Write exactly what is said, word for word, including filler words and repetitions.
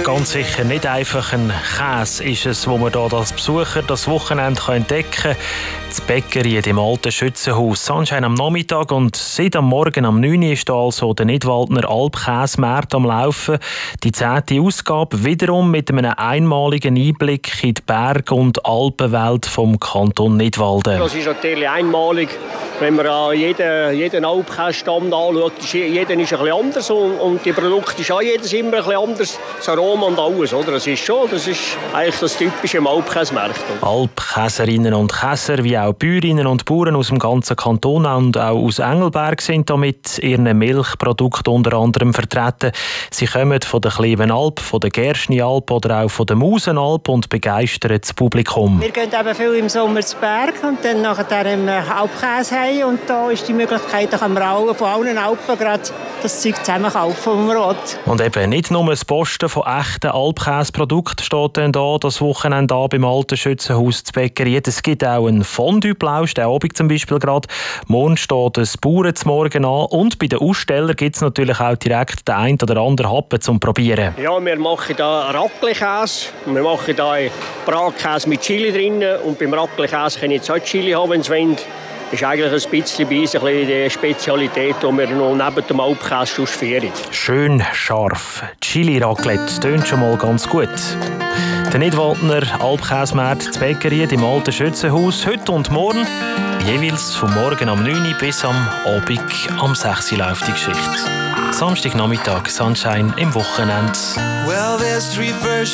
Ganz sicher nicht einfach ein Käse ist es, wo man hier als Besucher das Wochenende entdecken kann. Das Bäckerei im alten Schützenhaus. Sunshine am Nachmittag und seit am Morgen am neun Uhr ist da also der Nidwaldner Alpkäsemarkt am Laufen. Die zehnte Ausgabe wiederum mit einem einmaligen Einblick in die Berg- und Alpenwelt vom Kanton Nidwalden. Das ist natürlich einmalig. Wenn man an jeden, jeden Alpkäsestamm anschaut, ist jeder ist ein bisschen anders und, und die Produkte ist auch jedes immer ein bisschen anders. Das Aroma und alles, oder? Das ist schon, das ist eigentlich das Typische im Alpkäsemarkt. Alpkäserinnen und Käser, wie auch Bäuerinnen und Bauern aus dem ganzen Kanton und auch aus Engelberg sind da mit ihren Milchprodukten unter anderem vertreten. Sie kommen von der Klevenalp, von der Gerschnialp oder auch von der Mausenalp und begeistern das Publikum. Wir gehen eben viel im Sommer zu Berg und dann nachher im Alpkäse haben. Und da ist die Möglichkeit, da kann man auch von allen Alpen gerade das Zeug zusammen kaufen, was man will. Und eben nicht nur das Posten von echten Alpkäseprodukten steht dann da das Wochenende an beim alten Schützenhaus zu Bäckerei. Es gibt auch einen Fondue-Plausch, der Abend zum Beispiel gerade. Morgen steht ein Bauern zum Morgen an. Und bei den Ausstellern gibt es natürlich auch direkt den einen oder anderen Happen zum Probieren. Ja, wir machen hier Raclette-Käse. Wir machen hier Bratkäse mit Chili drin. Und beim Raclette-Käse kann ich jetzt auch Chili haben, wenn es wollen. Das ist eigentlich ein bisschen bei uns ein bisschen die Spezialität, die wir noch neben dem Alpkäse ausführen. Schön scharf. Chili-Raclette tönt schon mal ganz gut. Der Nidwaldner Alpkäsemarkt zu Bäckerei im alten Schützenhaus. Heute und morgen, jeweils vom Morgen am neun Uhr bis am Abend am sechs Uhr läuft die Geschichte. Samstagnachmittag, Sunshine im Wochenende. Well, there's three